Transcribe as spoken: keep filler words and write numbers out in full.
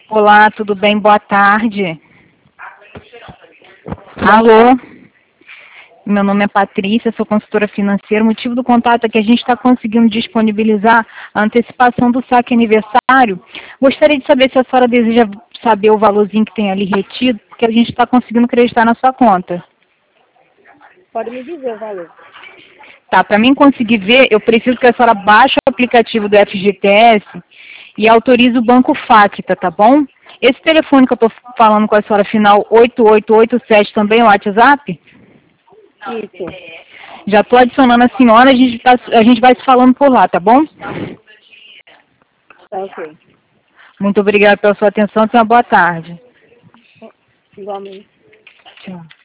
Olá, tudo bem? Boa tarde. Alô? Meu nome é Patrícia, sou consultora financeira. O motivo do contato é que a gente está conseguindo disponibilizar a antecipação do saque aniversário. Gostaria de saber se a senhora deseja saber o valorzinho que tem ali retido, porque a gente está conseguindo acreditar na sua conta. Pode me dizer o valor. Tá, para mim conseguir ver, eu preciso que a senhora baixe o aplicativo do F G T S e autorize o Banco Facta, tá bom? Esse telefone que eu estou falando com a senhora, final oito oito oito sete, também é o WhatsApp? Isso. Já estou adicionando a senhora, a gente, tá, a gente vai se falando por lá, tá bom? Tá ok. Muito obrigada pela sua atenção, tenha uma boa tarde. Igualmente. Tchau.